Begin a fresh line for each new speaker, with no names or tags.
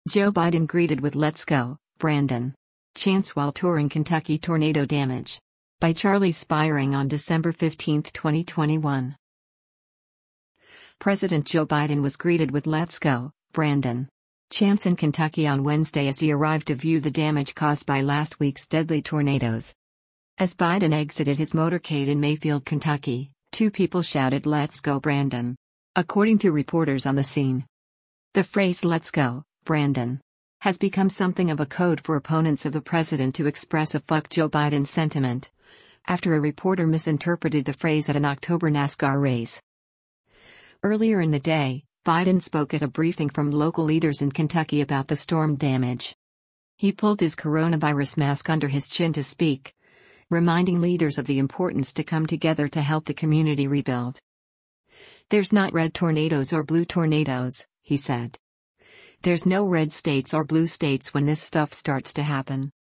Joe Biden greeted with "Let's go, Brandon" chants while touring Kentucky tornado damage. By Charlie Spiring on December 15, 2021. President Joe Biden was greeted with "Let's go, Brandon" chants in Kentucky on Wednesday as he arrived to view the damage caused by last week's deadly tornadoes. As Biden exited his motorcade in Mayfield, Kentucky, two people shouted "Let's go, Brandon," according to reporters on the scene. The phrase "Let's go, Brandon" has become something of a code for opponents of the president to express a "fuck Joe Biden" sentiment, after a reporter misinterpreted the phrase at an October NASCAR race. Earlier in the day, Biden spoke at a briefing from local leaders in Kentucky about the storm damage. He pulled his coronavirus mask under his chin to speak, reminding leaders of the importance to come together to help the community rebuild. "There's not red tornadoes or blue tornadoes," he said. "There's no red states or blue states when this stuff starts to happen.